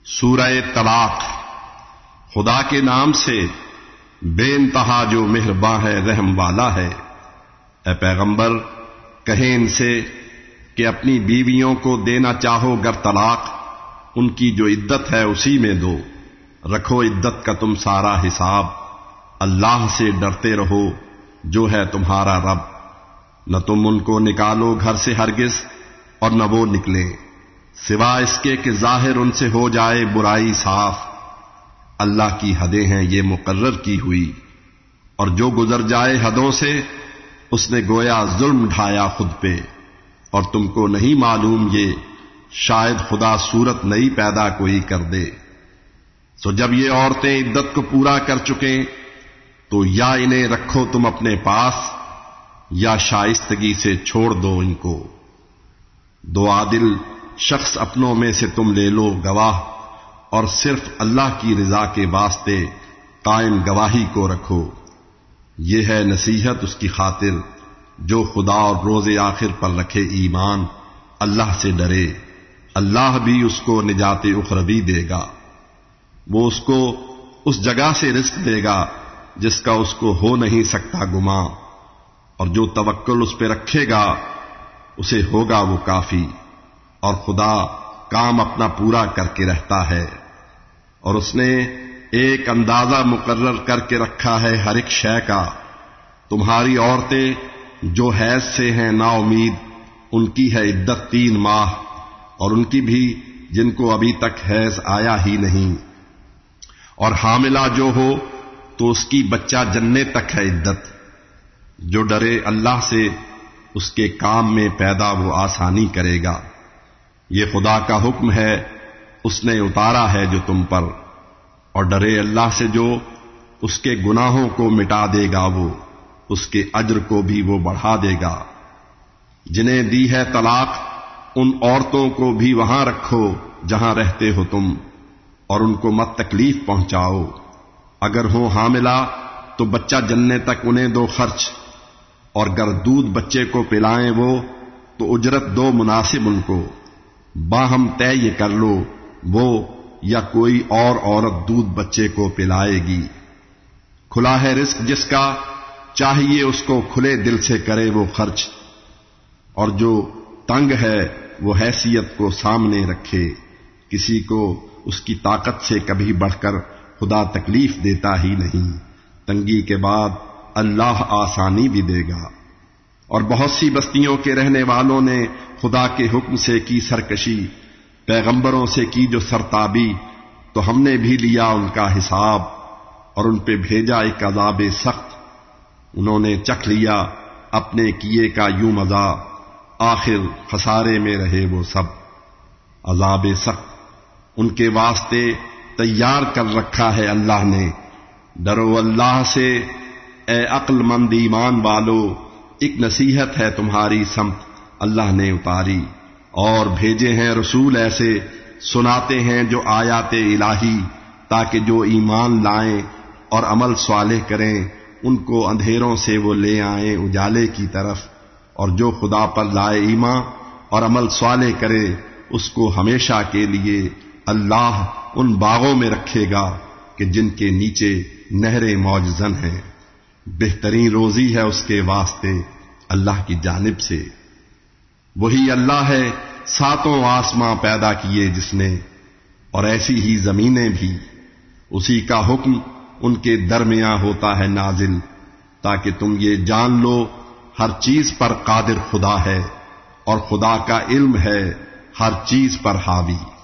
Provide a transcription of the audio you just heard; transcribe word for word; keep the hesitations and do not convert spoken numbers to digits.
سورہ طلاق۔ خدا کے نام سے بے انتہا جو مہرباں ہے، رحم والا ہے۔ اے پیغمبر، کہیں ان سے کہ اپنی بیویوں کو دینا چاہو گر طلاق، ان کی جو عدت ہے اسی میں دو، رکھو عدت کا تم سارا حساب، اللہ سے ڈرتے رہو جو ہے تمہارا رب۔ نہ تم ان کو نکالو گھر سے ہرگز، اور نہ وہ نکلیں، سوا اس کے کہ ظاہر ان سے ہو جائے برائی صاف۔ اللہ کی حدیں ہیں یہ مقرر کی ہوئی، اور جو گزر جائے حدوں سے اس نے گویا ظلم ڈھایا خود پہ، اور تم کو نہیں معلوم یہ شاید خدا صورت نئی پیدا کوئی کر دے۔ سو جب یہ عورتیں عدت کو پورا کر چکیں تو یا انہیں رکھو تم اپنے پاس یا شائستگی سے چھوڑ دو ان کو۔ دو عادل شخص اپنوں میں سے تم لے لو گواہ، اور صرف اللہ کی رضا کے واسطے قائم گواہی کو رکھو۔ یہ ہے نصیحت اس کی خاطر جو خدا اور روز آخر پر رکھے ایمان، اللہ سے ڈرے۔ اللہ بھی اس کو نجات اخروی دے گا، وہ اس کو اس جگہ سے رزق دے گا جس کا اس کو ہو نہیں سکتا گمان، اور جو توکل اس پہ رکھے گا اسے ہوگا وہ کافی، اور خدا کام اپنا پورا کر کے رہتا ہے۔ اور اس نے ایک اندازہ مقرر کر کے رکھا ہے ہر ایک شے کا۔ تمہاری عورتیں جو حیض سے ہیں نا امید، ان کی ہے عدت تین ماہ، اور ان کی بھی جن کو ابھی تک حیض آیا ہی نہیں، اور حاملہ جو ہو تو اس کی بچہ جننے تک ہے عدت۔ جو ڈرے اللہ سے اس کے کام میں پیدا وہ آسانی کرے گا۔ یہ خدا کا حکم ہے، اس نے اتارا ہے جو تم پر، اور ڈرے اللہ سے جو اس کے گناہوں کو مٹا دے گا، وہ اس کے اجر کو بھی وہ بڑھا دے گا۔ جنہیں دی ہے طلاق ان عورتوں کو بھی وہاں رکھو جہاں رہتے ہو تم، اور ان کو مت تکلیف پہنچاؤ۔ اگر ہو حاملہ تو بچہ جننے تک انہیں دو خرچ، اور گر دودھ بچے کو پلائیں وہ تو اجرت دو مناسب ان کو۔ باہم طے یہ کر لو وہ یا کوئی اور عورت دودھ بچے کو پلائے گی۔ کھلا ہے رزق جس کا، چاہیے اس کو کھلے دل سے کرے وہ خرچ، اور جو تنگ ہے وہ حیثیت کو سامنے رکھے۔ کسی کو اس کی طاقت سے کبھی بڑھ کر خدا تکلیف دیتا ہی نہیں، تنگی کے بعد اللہ آسانی بھی دے گا۔ اور بہت سی بستیوں کے رہنے والوں نے خدا کے حکم سے کی سرکشی، پیغمبروں سے کی جو سرتابی، تو ہم نے بھی لیا ان کا حساب، اور ان پہ بھیجا ایک عذاب سخت۔ انہوں نے چکھ لیا اپنے کیے کا یوں مزہ، آخر خسارے میں رہے وہ سب۔ عذاب سخت ان کے واسطے تیار کر رکھا ہے اللہ نے۔ ڈرو اللہ سے اے عقل مند ایمان والو، ایک نصیحت ہے تمہاری سمت اللہ نے اتاری، اور بھیجے ہیں رسول ایسے سناتے ہیں جو آیات الہی، تاکہ جو ایمان لائیں اور عمل صالح کریں ان کو اندھیروں سے وہ لے آئیں اجالے کی طرف، اور جو خدا پر لائے ایمان اور عمل صالح کرے اس کو ہمیشہ کے لیے اللہ ان باغوں میں رکھے گا کہ جن کے نیچے نہریں موجزن ہیں۔ بہترین روزی ہے اس کے واسطے اللہ کی جانب سے۔ وہی اللہ ہے ساتوں آسماں پیدا کیے جس نے، اور ایسی ہی زمینیں بھی، اسی کا حکم ان کے درمیاں ہوتا ہے نازل، تاکہ تم یہ جان لو ہر چیز پر قادر خدا ہے، اور خدا کا علم ہے ہر چیز پر حاوی۔